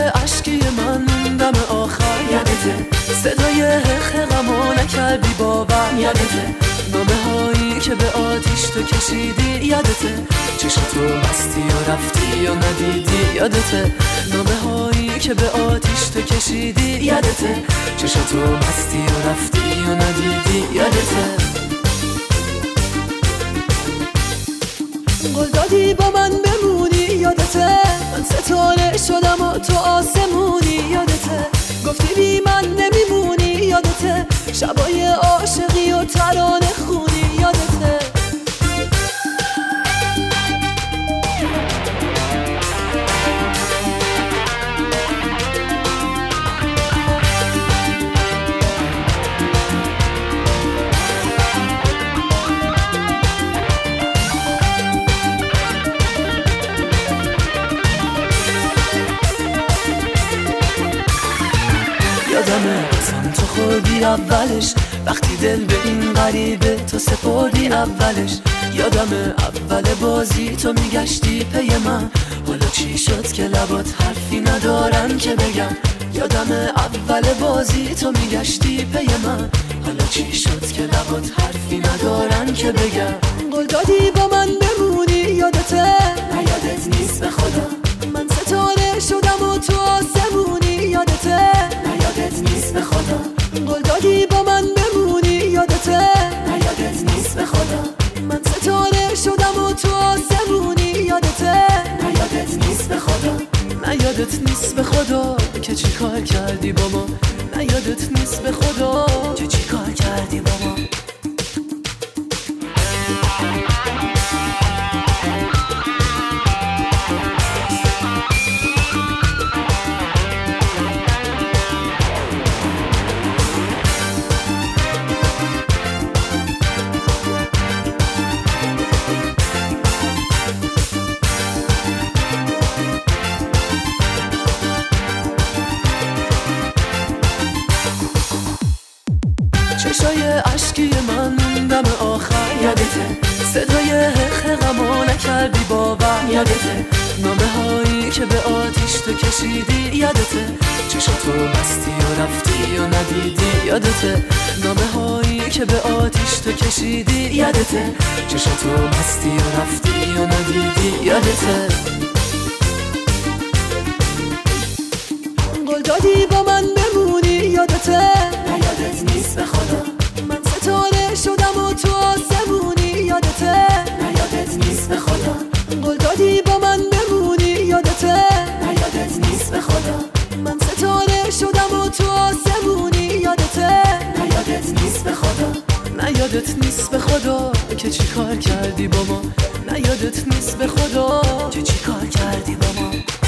عشقی من دم آخر یادته، صدای غمو نکردی باور یادته، نامه هایی که به آتیش تو کشیدی یادته، چشم تو بستی و رفتی و ندیدی یادته، نامه هایی که به آتیش تو کشیدی یادته، چشم تو بستی و رفتی و ندیدی یادته. قول دادی با من بمونی یادته، من ستاره شدم و تو آسمونی یادته، گفتی بی من نمیمونی یادته، شبای عاشقی و ترانه خونی یادته. یادمه قسم تو خوردی اولش، وقتی دل به این غریبه تو سپردی اولش، یادمه اول بازی تو میگشتی پی من، حالا چی شد که لبات حرفی ندارن که بگم، یادمه اول بازی تو میگشتی پی من، حالا چی شد که لبات حرفی ندارن که بگم. قول دادی با من بمونی یادته، نه یادت نیست به خدا، من ستاره شدم و تو آسمونی یادته، یادت نیست به خدا. قول دادی با من بمونی یادته، نه یادت نیست به خدا، من ستاره شدم و تو آسمونی یادته، نه یادت نیست به خدا، نه یادت نیست به خدا که چی کار کردی با ما، نه یادت نیست به خدا که چی کار کردی با ما. چشای عشقی من دم آخر یادته، صدای غمو نکردی باور یادته، نامه هایی که به آتیش تو کشیدی یادته، چشم تو بستی و رفتی و ندیدی یادته، نامه هایی که به آتیش تو کشیدی یادته، چشم تو بستی و رفتی و ندیدی یادته. قول دادی با من بمونی یادته، نه یادت نیست به خدا، من ستاره شدم و تو آسمونی یادته، نه یادت نیست به خدا. قول دادی با من بمونی یادته، نه یادت نیست به خدا، من ستاره شدم و تو آسمونی یادته، نه یادت نیست به خدا، نه یادت نیست به خدا که چی کار کردی با ما، نه یادت نیست به خدا که چی کار کردی با ما.